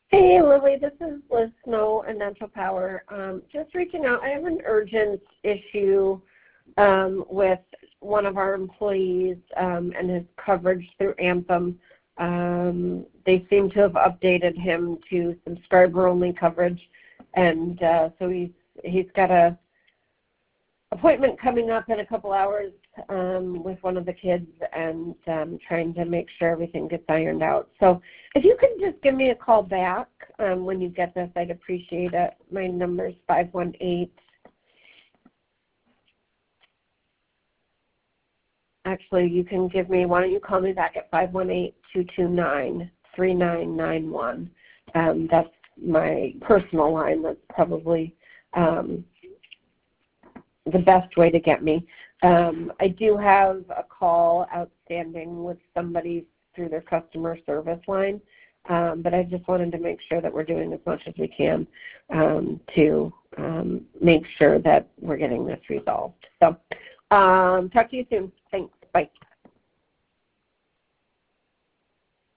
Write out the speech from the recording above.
Hey, Lily, this is Liz Snow and Natural Power. Just reaching out. I have an urgent issue with one of our employees and his coverage through Anthem. They seem to have updated him to subscriber-only coverage, and so he's got a appointment coming up in a couple hours with one of the kids, and trying to make sure everything gets ironed out. So if you could just give me a call back when you get this, I'd appreciate it. My number is 518. Actually, you can give me, why don't you call me back at 518-229-3991. That's my personal line. That's probably the best way to get me. I do have a call outstanding with somebody through their customer service line, but I just wanted to make sure that we're doing as much as we can to make sure that we're getting this resolved. So talk to you soon. Thanks. Bye.